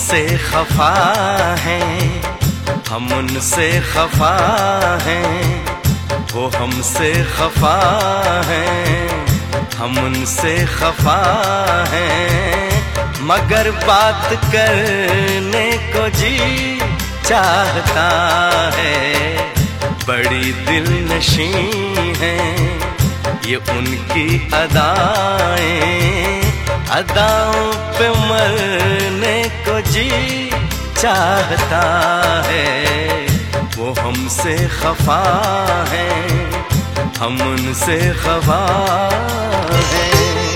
हमसे खफा हैं, हम उनसे खफा हैं। वो हमसे खफा हैं, हम उनसे खफा हैं। मगर बात करने को जी चाहता है। बड़ी दिलनशी हैं ये उनकी अदाएं, अदाओं पे मरने को जी चाहता है। वो हमसे खफा हैं, हम उनसे खफा हैं।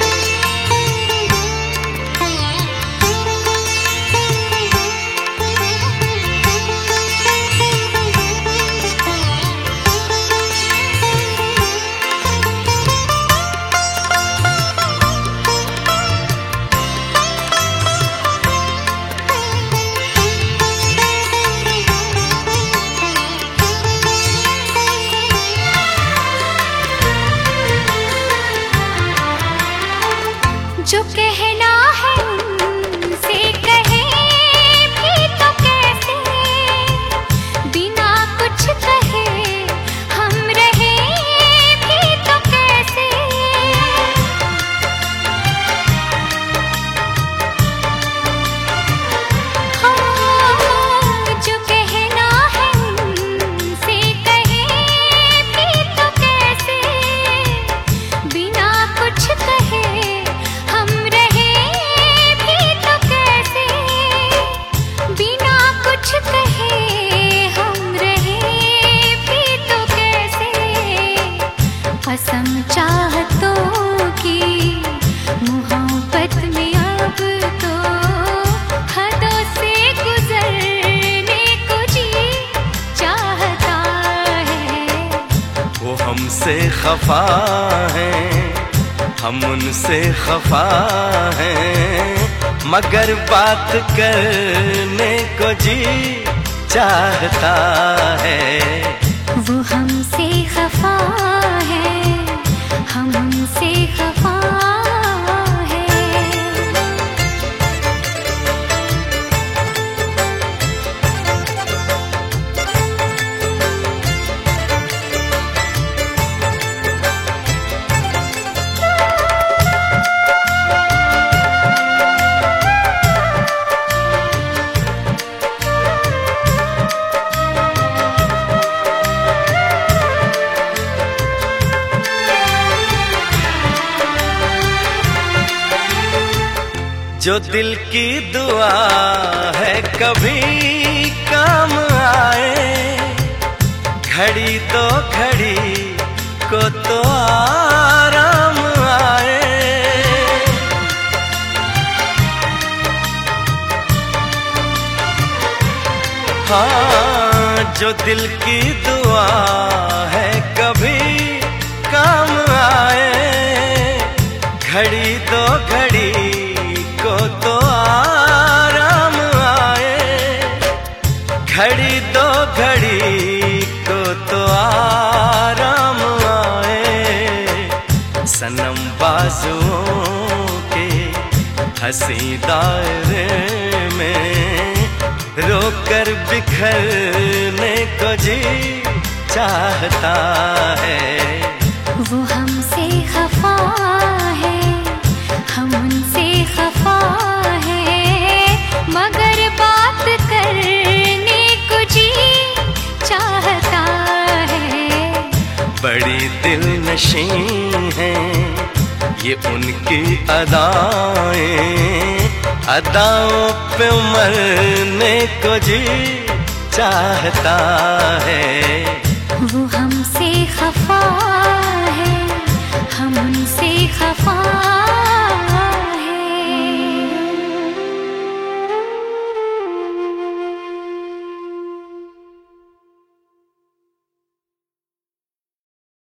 जो कहना है उनसे कहे भी तो कैसे, बिना कुछ कहे हम रहे भी तो कैसे। हाँ, जो कहना है उनसे कहे भी तो कैसे, बिना कुछ कहे कसम चाहतों की मोहब्बत में अब तो हदों से गुजरने को जी चाहता है। वो हमसे खफा हैं, हम उनसे खफा हैं। मगर बात करने को जी चाहता है। वो हमसे खफा है, हम उनसे खफा है। जो दिल की दुआ है कभी काम आए, घड़ी दो घड़ी को तो आराम आए। हाँ, जो दिल की दुआ है कभी काम आए, घड़ी दो घड़ी को तो आराम आए। घड़ी दो घड़ी को तो आराम आए। सनम बाजुओं के हंसी दायरे में रोकर बिखरने को जी चाहता है। वो हमसे खफा है, हम उनसे खफा है। मगर बात करने को जी चाहता है। बड़ी दिलनशी हैं ये उनकी अदाएं, अदाओं पे मरने को जी चाहता है। वो हमसे खफा